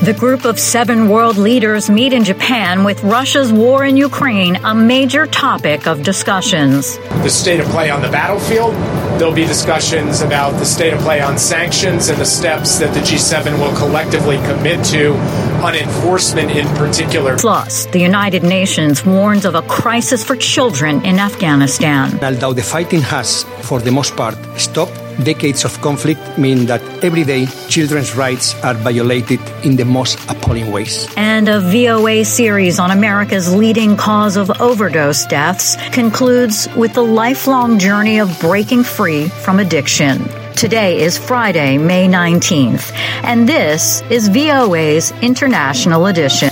The group of 7 world leaders meet in Japan with Russia's war in Ukraine a major topic of discussions. The state of play on the battlefield. There'll be discussions about the state of play on sanctions and the steps that the G7 will collectively commit to on enforcement in particular. Plus, the United Nations warns of a crisis for children in Afghanistan. Although the fighting has, for the most part, stopped, decades of conflict mean that every day children's rights are violated in the most appalling ways. And a VOA series on America's leading cause of overdose deaths concludes with the lifelong journey of breaking free from addiction. Today is Friday, May 19th, and this is VOA's International Edition.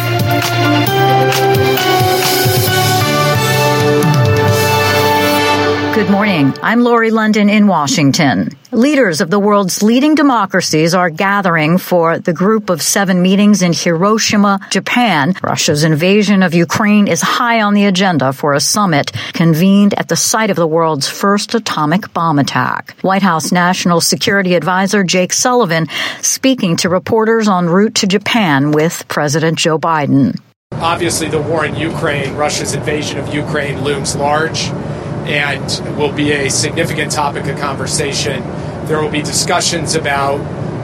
Good morning. I'm Lori London in Washington. Leaders of the world's leading democracies are gathering for the Group of 7 meetings in Hiroshima, Japan. Russia's invasion of Ukraine is high on the agenda for a summit convened at the site of the world's first atomic bomb attack. White House National Security Advisor Jake Sullivan speaking to reporters en route to Japan with President Joe Biden. Obviously, the war in Ukraine, Russia's invasion of Ukraine, looms large and will be a significant topic of conversation. There will be discussions about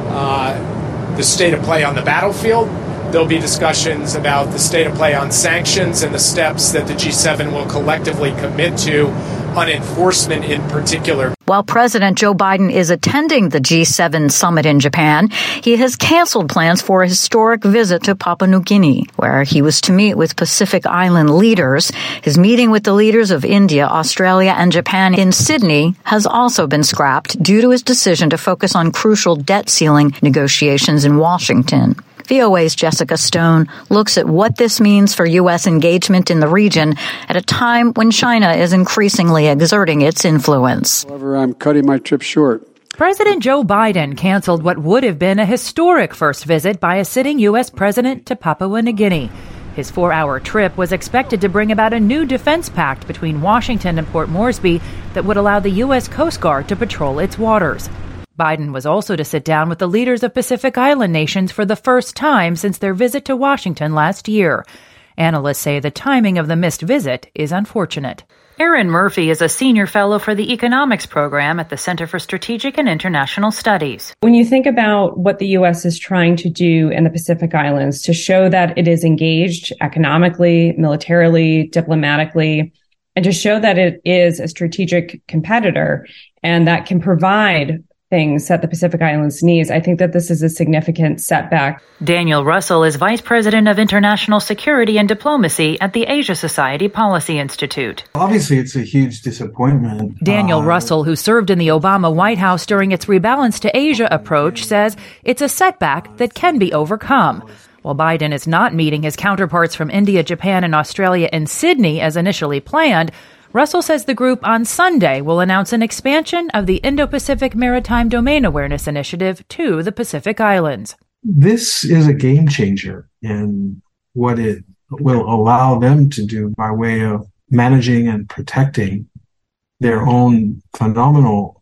the state of play on the battlefield. There'll be discussions about the state of play on sanctions and the steps that the G7 will collectively commit to on enforcement in particular. While President Joe Biden is attending the G7 summit in Japan, he has canceled plans for a historic visit to Papua New Guinea, where he was to meet with Pacific Island leaders. His meeting with the leaders of India, Australia, and Japan in Sydney has also been scrapped due to his decision to focus on crucial debt ceiling negotiations in Washington. VOA's Jessica Stone looks at what this means for U.S. engagement in the region at a time when China is increasingly exerting its influence. However, I'm cutting my trip short. President Joe Biden canceled what would have been a historic first visit by a sitting U.S. president to Papua New Guinea. His 4-hour trip was expected to bring about a new defense pact between Washington and Port Moresby that would allow the U.S. Coast Guard to patrol its waters. Biden was also to sit down with the leaders of Pacific Island nations for the first time since their visit to Washington last year. Analysts say the timing of the missed visit is unfortunate. Erin Murphy is a senior fellow for the economics program at the Center for Strategic and International Studies. When you think about what the U.S. is trying to do in the Pacific Islands to show that it is engaged economically, militarily, diplomatically, and to show that it is a strategic competitor and that can provide things that the Pacific Islands needs, I think that this is a significant setback. Daniel Russell is Vice President of International Security and Diplomacy at the Asia Society Policy Institute. Obviously, it's a huge disappointment. Daniel Russell, who served in the Obama White House during its Rebalance to Asia approach, says it's a setback that can be overcome. While Biden is not meeting his counterparts from India, Japan, and Australia in Sydney as initially planned, Russell says the group on Sunday will announce an expansion of the Indo-Pacific Maritime Domain Awareness Initiative to the Pacific Islands. This is a game changer in what it will allow them to do by way of managing and protecting their own phenomenal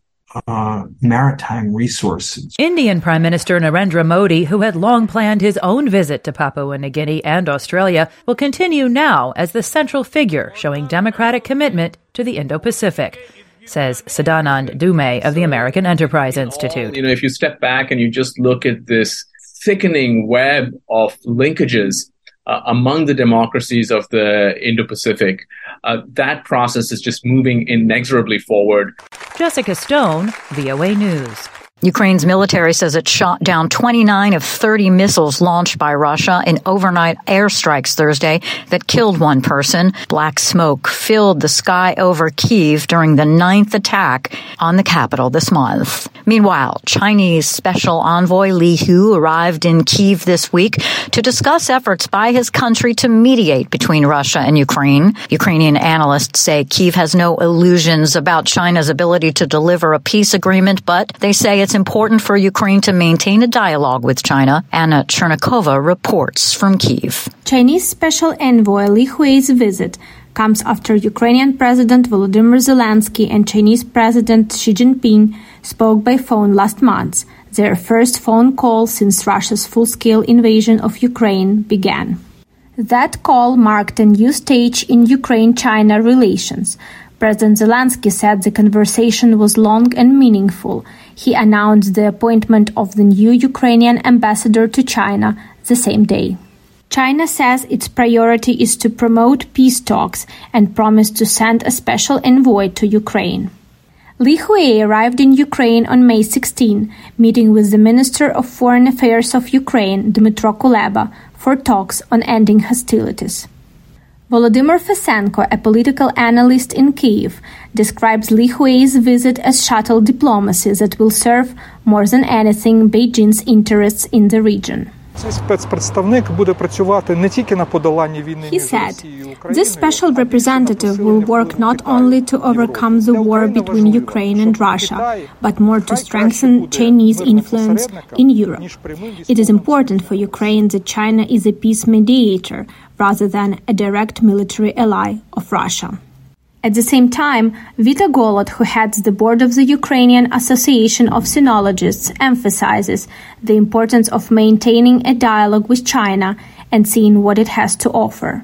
maritime resources. Indian Prime Minister Narendra Modi, who had long planned his own visit to Papua New Guinea and Australia, will continue now as the central figure showing democratic commitment to the Indo-Pacific, says Sadanand Dume of the American Enterprise Institute. If you step back and you just look at this thickening web of linkages among the democracies of the Indo-Pacific, that process is just moving inexorably forward. Jessica Stone, VOA News. Ukraine's military says it shot down 29 of 30 missiles launched by Russia in overnight airstrikes Thursday that killed one person. Black smoke filled the sky over Kyiv during the 9th attack on the capital this month. Meanwhile, Chinese Special Envoy Li Hu arrived in Kyiv this week to discuss efforts by his country to mediate between Russia and Ukraine. Ukrainian analysts say Kyiv has no illusions about China's ability to deliver a peace agreement, but they say it's important for Ukraine to maintain a dialogue with China. Anna Chernikova reports from Kyiv. Chinese Special Envoy Li Hui's visit comes after Ukrainian President Volodymyr Zelensky and Chinese President Xi Jinping spoke by phone last month. their first phone call since Russia's full-scale invasion of Ukraine began. That call marked a new stage in Ukraine-China relations. President Zelensky said the conversation was long and meaningful. He announced the appointment of the new Ukrainian ambassador to China the same day. China says its priority is to promote peace talks and promised to send a special envoy to Ukraine. Li Hui arrived in Ukraine on May 16, meeting with the Minister of Foreign Affairs of Ukraine, Dmytro Kuleba, for talks on ending hostilities. Volodymyr Fesenko, a political analyst in Kyiv, describes Li Hui's visit as shuttle diplomacy that will serve more than anything Beijing's interests in the region. He said, this special representative will work not only to overcome the war between Ukraine and Russia, but more to strengthen Chinese influence in Europe. It is important for Ukraine that China is a peace mediator rather than a direct military ally of Russia. At the same time, Vita Golod, who heads the board of the Ukrainian Association of Sinologists, emphasizes the importance of maintaining a dialogue with China and seeing what it has to offer.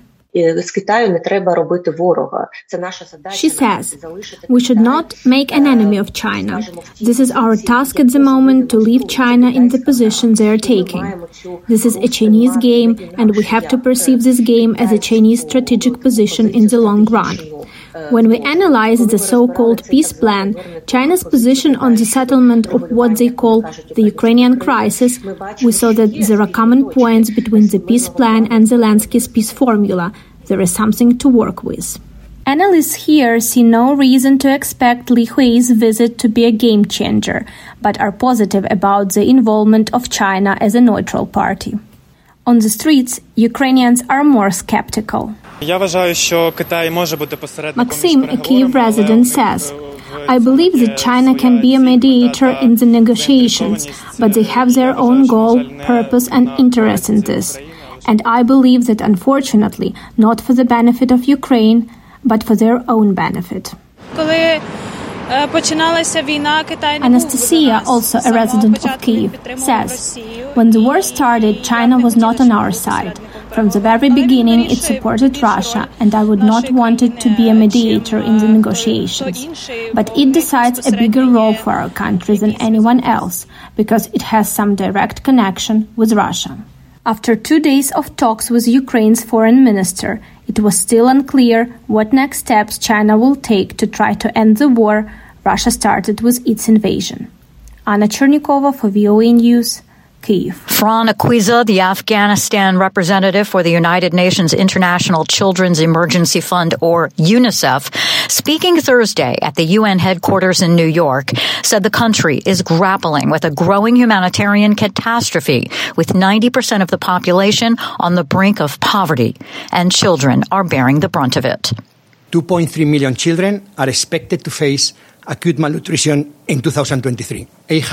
She says, we should not make an enemy of China. This is our task at the moment, to leave China in the position they are taking. This is a Chinese game, and we have to perceive this game as a Chinese strategic position in the long run. When we analyze the so-called peace plan, China's position on the settlement of what they call the Ukrainian crisis, we saw that there are common points between the peace plan and Zelensky's peace formula. There is something to work with. Analysts here see no reason to expect Li Hui's visit to be a game changer, but are positive about the involvement of China as a neutral party. On the streets, Ukrainians are more skeptical. Maxim, a Kyiv resident, says, I believe that China can be a mediator in the negotiations, but they have their own goal, purpose and interest in this. And I believe that, unfortunately, not for the benefit of Ukraine, but for their own benefit. Anastasia, also a resident of Kyiv, says, when the war started, China was not on our side. From the very beginning, it supported Russia, and I would not want it to be a mediator in the negotiations. But it decides a bigger role for our country than anyone else, because it has some direct connection with Russia. After 2 days of talks with Ukraine's foreign minister, it was still unclear what next steps China will take to try to end the war Russia started with its invasion. Anna Chernikova for VOA News, Kyiv. Fran Akwiza, the Afghanistan representative for the United Nations International Children's Emergency Fund, or UNICEF, speaking Thursday at the UN headquarters in New York, said the country is grappling with a growing humanitarian catastrophe, with 90% of the population on the brink of poverty, and children are bearing the brunt of it. 2.3 million children are expected to face acute malnutrition in 2023.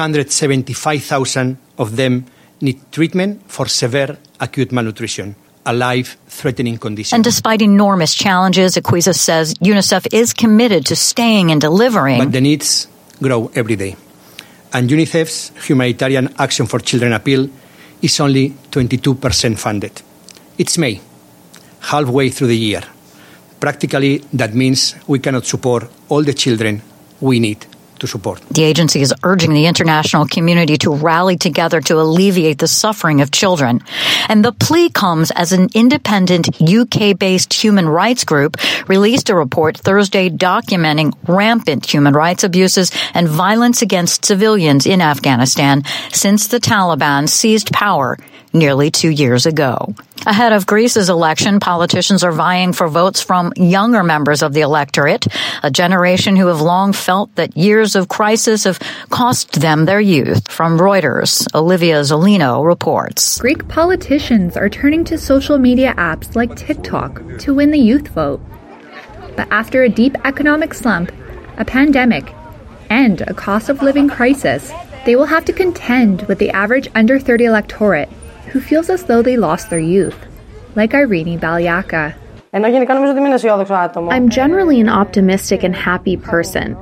875,000 of them need treatment for severe acute malnutrition, a life-threatening condition. And despite enormous challenges, Akwiza says UNICEF is committed to staying and delivering. But the needs grow every day. And UNICEF's Humanitarian Action for Children appeal is only 22% funded. It's May, halfway through the year. Practically, that means we cannot support all the children we need to support. The agency is urging the international community to rally together to alleviate the suffering of children. And the plea comes as an independent UK-based human rights group released a report Thursday documenting rampant human rights abuses and violence against civilians in Afghanistan since the Taliban seized power nearly 2 years ago. Ahead of Greece's election, politicians are vying for votes from younger members of the electorate, a generation who have long felt that years of crisis have cost them their youth. From Reuters, Olivia Zolino reports. Greek politicians are turning to social media apps like TikTok to win the youth vote. But after a deep economic slump, a pandemic, and a cost of living crisis, they will have to contend with the average under 30 electorate who feels as though they lost their youth, like Irene Baliaka. I'm generally an optimistic and happy person,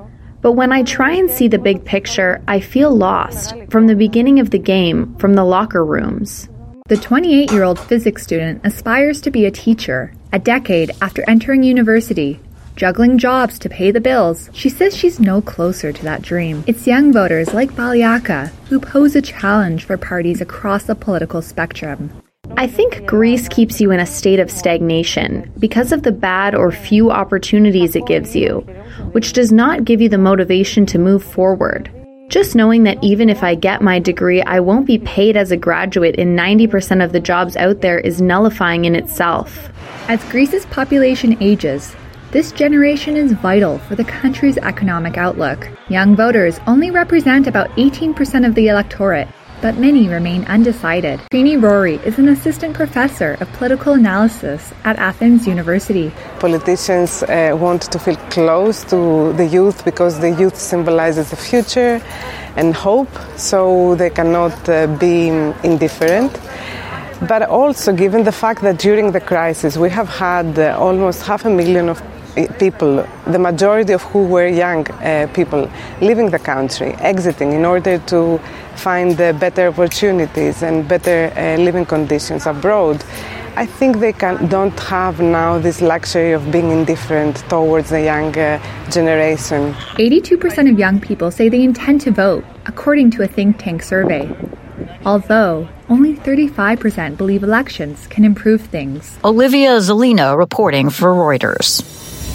But when I try and see the big picture, I feel lost, from the beginning of the game, from the locker rooms. The 28-year-old physics student aspires to be a teacher, a decade after entering university. Juggling jobs to pay the bills, she says she's no closer to that dream. It's young voters like Baliaka who pose a challenge for parties across the political spectrum. I think Greece keeps you in a state of stagnation because of the bad or few opportunities it gives you, which does not give you the motivation to move forward. Just knowing that even if I get my degree, I won't be paid as a graduate in 90% of the jobs out there is nullifying in itself. As Greece's population ages, this generation is vital for the country's economic outlook. Young voters only represent about 18% of the electorate, but many remain undecided. Trini Rory is an assistant professor of political analysis at Athens University. Politicians want to feel close to the youth because the youth symbolizes the future and hope, so they cannot be indifferent. But also, given the fact that during the crisis we have had almost 500,000 of people, the majority of who were young people, leaving the country, exiting in order to find better opportunities and better living conditions abroad, I think they don't have now this luxury of being indifferent towards the young generation. 82% of young people say they intend to vote, according to a think tank survey. Although only 35% believe elections can improve things. Olivia Zelina reporting for Reuters.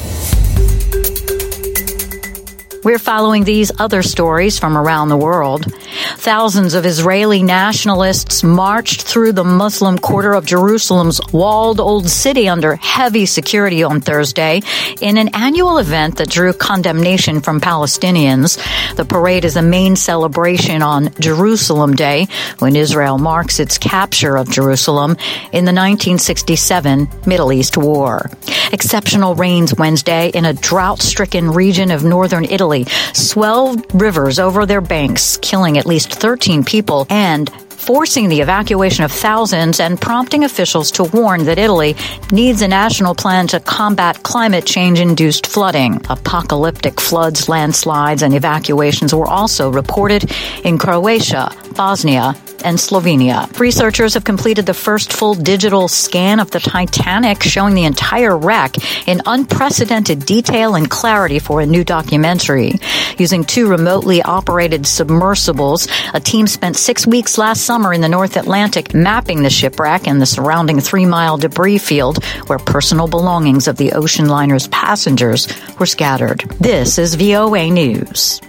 We're following these other stories from around the world. Thousands of Israeli nationalists marched through the Muslim quarter of Jerusalem's walled old city under heavy security on Thursday in an annual event that drew condemnation from Palestinians. The parade is a main celebration on Jerusalem Day, when Israel marks its capture of Jerusalem in the 1967 Middle East War. Exceptional rains Wednesday in a drought-stricken region of northern Italy swelled rivers over their banks, killing at least 13 people and forcing the evacuation of thousands and prompting officials to warn that Italy needs a national plan to combat climate change-induced flooding. Apocalyptic floods, landslides, and evacuations were also reported in Croatia, Bosnia, and Slovenia. Researchers have completed the first full digital scan of the Titanic, showing the entire wreck in unprecedented detail and clarity for a new documentary. Using 2 remotely operated submersibles, a team spent 6 weeks last summer in the North Atlantic mapping the shipwreck and the surrounding 3-mile debris field where personal belongings of the ocean liner's passengers were scattered. This is VOA News.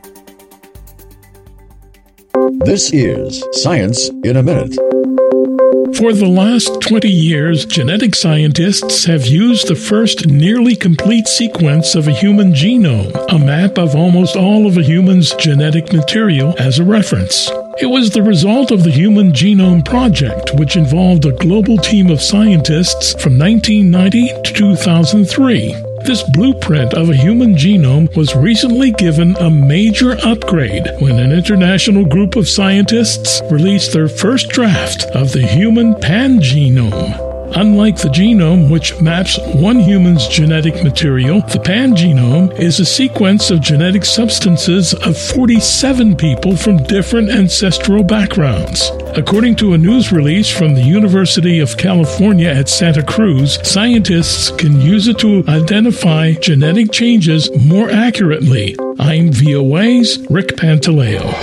This is Science in a Minute. For the last 20 years, genetic scientists have used the first nearly complete sequence of a human genome, a map of almost all of a human's genetic material, as a reference. It was the result of the Human Genome Project, which involved a global team of scientists from 1990 to 2003. This blueprint of a human genome was recently given a major upgrade when an international group of scientists released their first draft of the Human Pangenome. Unlike the genome, which maps one human's genetic material, the pangenome is a sequence of genetic substances of 47 people from different ancestral backgrounds. According to a news release from the University of California at Santa Cruz, scientists can use it to identify genetic changes more accurately. I'm VOA's Rick Pantaleo.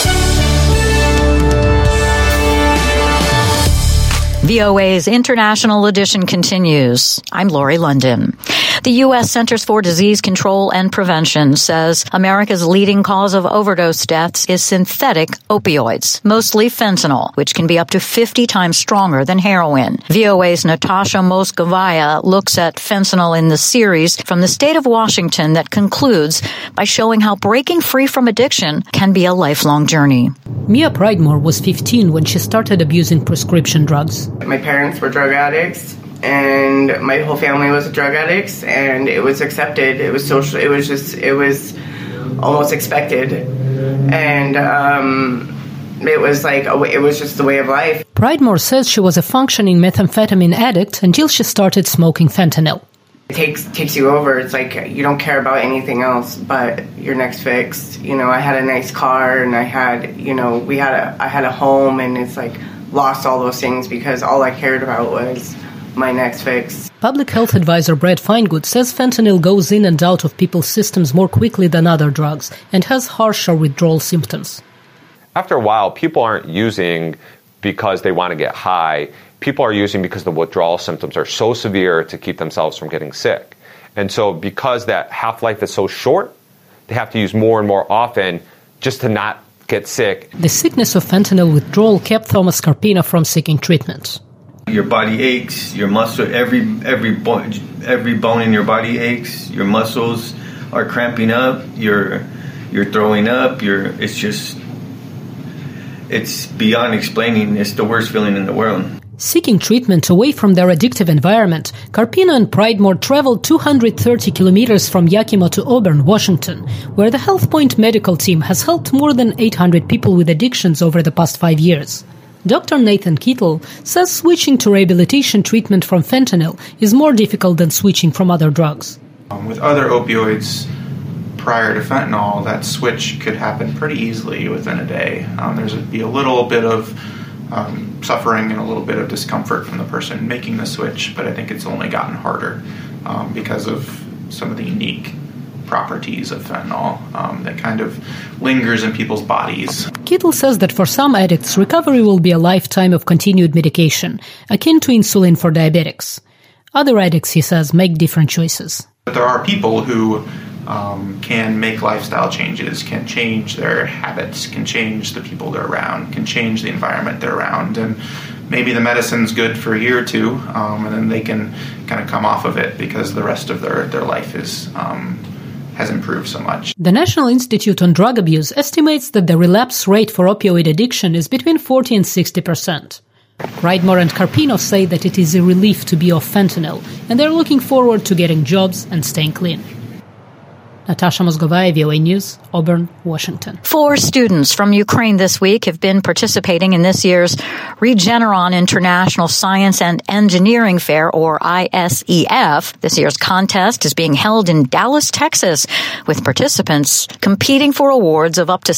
VOA's International Edition continues. I'm Lori London. The U.S. Centers for Disease Control and Prevention says America's leading cause of overdose deaths is synthetic opioids, mostly fentanyl, which can be up to 50 times stronger than heroin. VOA's Natasha Moskovaya looks at fentanyl in the series from the state of Washington that concludes by showing how breaking free from addiction can be a lifelong journey. Mia Pridemore was 15 when she started abusing prescription drugs. My parents were drug addicts, and my whole family was drug addicts, and it was accepted. It was social. It was almost expected, and it was just the way of life. Pridemore says she was a functioning methamphetamine addict until she started smoking fentanyl. takes you over. It's like you don't care about anything else but your next fix. I had a nice car, and I had I had a home, and it's like lost all those things because all I cared about was my next fix. Public health advisor Brad Finegood says fentanyl goes in and out of people's systems more quickly than other drugs and has harsher withdrawal symptoms. After a while, people aren't using because they want to get high. People are using because the withdrawal symptoms are so severe to keep themselves from getting sick. And so because that half-life is so short, they have to use more and more often just to not get sick. The sickness of fentanyl withdrawal kept Thomas Carpino from seeking treatment. Your body aches, your muscle, every bone in your body aches, your muscles are cramping up, you're throwing up, it's beyond explaining. It's the worst feeling in the world. Seeking treatment away from their addictive environment, Carpino and Pridemore traveled 230 kilometers from Yakima to Auburn, Washington, where the HealthPoint medical team has helped more than 800 people with addictions over the past 5 years. Dr. Nathan Kittle says switching to rehabilitation treatment from fentanyl is more difficult than switching from other drugs. With other opioids prior to fentanyl, that switch could happen pretty easily within a day. There's be a little bit of suffering and a little bit of discomfort from the person making the switch, but I think it's only gotten harder because of some of the unique properties of fentanyl that kind of lingers in people's bodies. Kittle says that for some addicts, recovery will be a lifetime of continued medication, akin to insulin for diabetics. Other addicts, he says, make different choices. But there are people who can make lifestyle changes, can change their habits, can change the people they're around, can change the environment they're around, and maybe the medicine's good for a year or two, and then they can kind of come off of it because the rest of their life has improved so much. The National Institute on Drug Abuse estimates that the relapse rate for opioid addiction is between 40 and 60%. Pridemore and Carpino say that it is a relief to be off fentanyl, and they're looking forward to getting jobs and staying clean. Natasha Mozgovaya, VOA News, Auburn, Washington. 4 students from Ukraine this week have been participating in this year's Regeneron International Science and Engineering Fair, or ISEF. This year's contest is being held in Dallas, Texas, with participants competing for awards of up to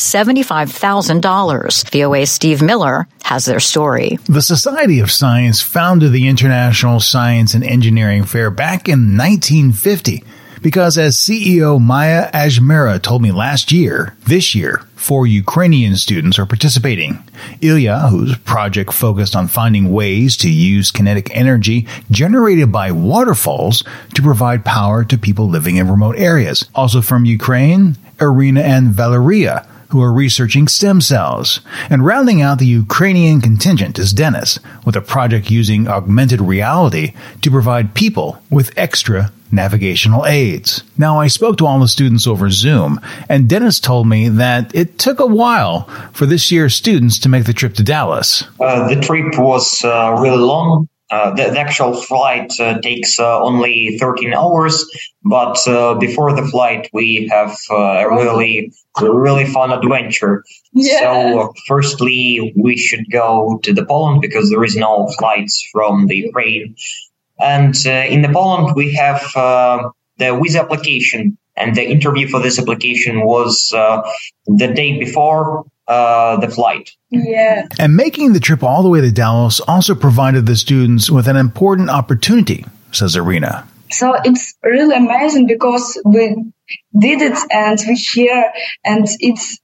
$75,000. VOA's Steve Miller has their story. The Society of Science founded the International Science and Engineering Fair back in 1950. Because as CEO Maya Ajmera told me this year, 4 Ukrainian students are participating. Ilya, whose project focused on finding ways to use kinetic energy generated by waterfalls to provide power to people living in remote areas. Also from Ukraine, Irina and Valeria, who are researching stem cells. And rounding out the Ukrainian contingent is Dennis, with a project using augmented reality to provide people with extra navigational aids. Now, I spoke to all the students over Zoom, and Dennis told me that it took a while for this year's students to make the trip to Dallas. The trip was really long. The actual flight takes only 13 hours, but before the flight, we have a really fun adventure. Yeah. So, firstly, we should go to the Poland because there is no flights from the Ukraine. And in the Poland, we have the visa application, and the interview for this application was the day before the flight. Yeah. And making the trip all the way to Dallas also provided the students with an important opportunity, says Irina. So it's really amazing because we did it and we share, and it's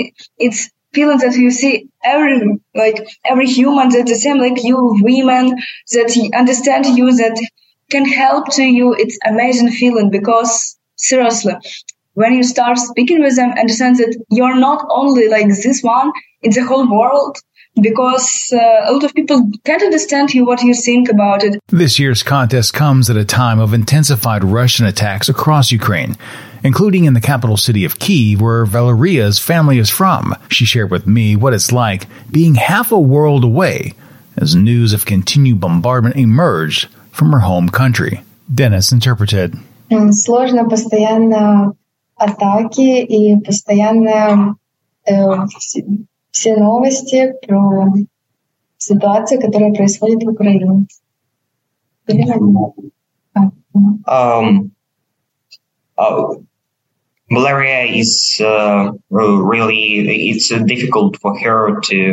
feeling that you see every human that's the same like you, women that understand you, that can help to you. It's amazing feeling because seriously, when you start speaking with them, understand that you're not only like this one in the whole world, because a lot of people can't understand you, what you think about it. This year's contest comes at a time of intensified Russian attacks across Ukraine, including in the capital city of Kyiv, where Valeria's family is from. She shared with me what it's like being half a world away as news of continued bombardment emerged from her home country. Dennis interpreted. Сложно постоянно атаки и постоянно все новости про ситуацию, которая происходит в Украине. Malaria is really, it's difficult for her to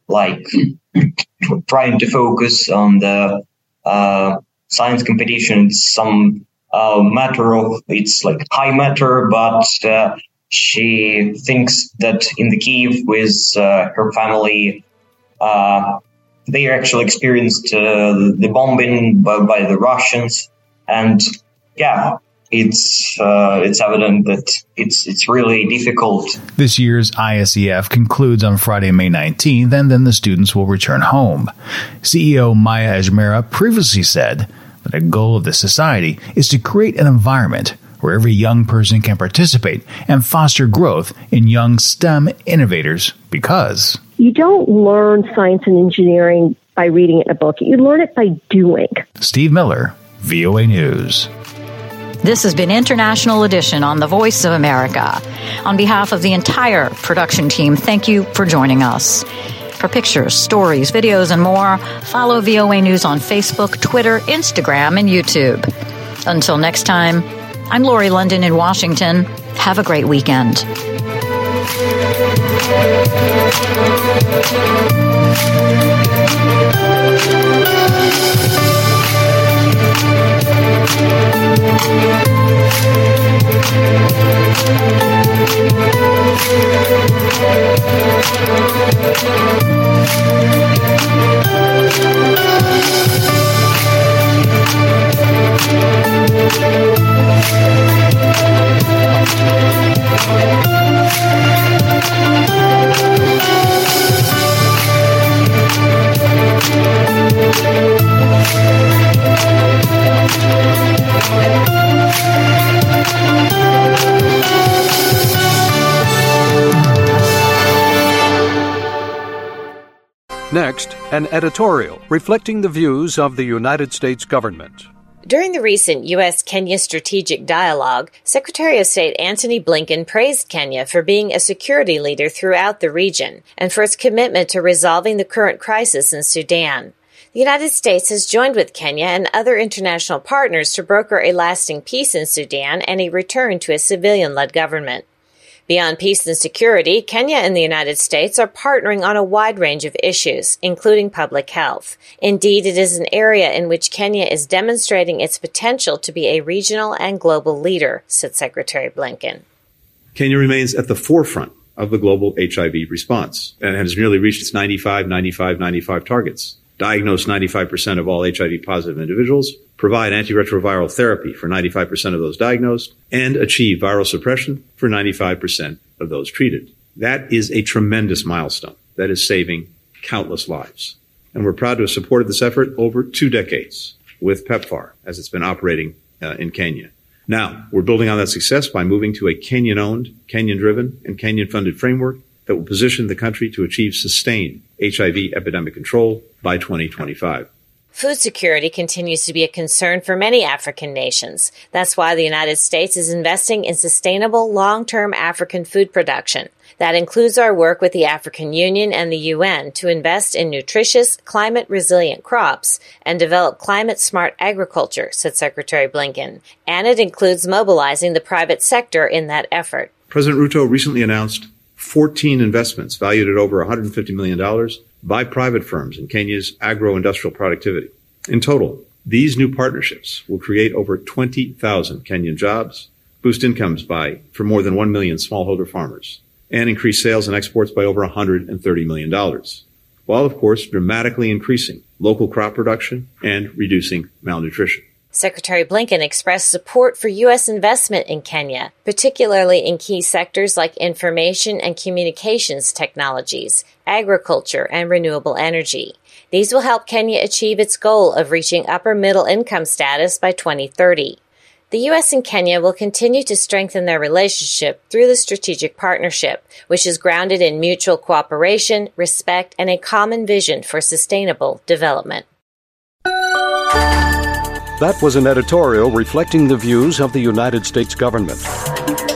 trying to focus on the science competition. It's some matter of, it's like high matter, but she thinks that in the Kiev with her family, they actually experienced the bombing by the Russians, and it's evident that it's really difficult. This year's ISEF concludes on Friday, May 19th, and then the students will return home. CEO Maya Ajmera previously said that a goal of the society is to create an environment where every young person can participate and foster growth in young STEM innovators, because you don't learn science and engineering by reading it in a book. You learn it by doing. Steve Miller, VOA News. This has been International Edition on The Voice of America. On behalf of the entire production team, thank you for joining us. For pictures, stories, videos, and more, follow VOA News on Facebook, Twitter, Instagram, and YouTube. Until next time, I'm Lori London in Washington. Have a great weekend. Next, an editorial reflecting the views of the United States government. During the recent U.S.-Kenya strategic dialogue, Secretary of State Antony Blinken praised Kenya for being a security leader throughout the region and for its commitment to resolving the current crisis in Sudan. The United States has joined with Kenya and other international partners to broker a lasting peace in Sudan and a return to a civilian-led government. Beyond peace and security, Kenya and the United States are partnering on a wide range of issues, including public health. Indeed, it is an area in which Kenya is demonstrating its potential to be a regional and global leader, said Secretary Blinken. Kenya remains at the forefront of the global HIV response and has nearly reached its 95 targets. Diagnose 95% of all HIV-positive individuals, provide antiretroviral therapy for 95% of those diagnosed, and achieve viral suppression for 95% of those treated. That is a tremendous milestone that is saving countless lives. And we're proud to have supported this effort over 2 decades with PEPFAR as it's been operating in Kenya. Now, we're building on that success by moving to a Kenyan-owned, Kenyan-driven, and Kenyan-funded framework that will position the country to achieve sustained HIV epidemic control by 2025. Food security continues to be a concern for many African nations. That's why the United States is investing in sustainable, long-term African food production. That includes our work with the African Union and the UN to invest in nutritious, climate-resilient crops and develop climate-smart agriculture, said Secretary Blinken. And it includes mobilizing the private sector in that effort. President Ruto recently announced 14 investments valued at over $150 million by private firms in Kenya's agro-industrial productivity. In total, these new partnerships will create over 20,000 Kenyan jobs, boost incomes for more than 1 million smallholder farmers, and increase sales and exports by over $130 million, while, of course, dramatically increasing local crop production and reducing malnutrition. Secretary Blinken expressed support for U.S. investment in Kenya, particularly in key sectors like information and communications technologies, agriculture, and renewable energy. These will help Kenya achieve its goal of reaching upper middle income status by 2030. The U.S. and Kenya will continue to strengthen their relationship through the strategic partnership, which is grounded in mutual cooperation, respect, and a common vision for sustainable development. That was an editorial reflecting the views of the United States government.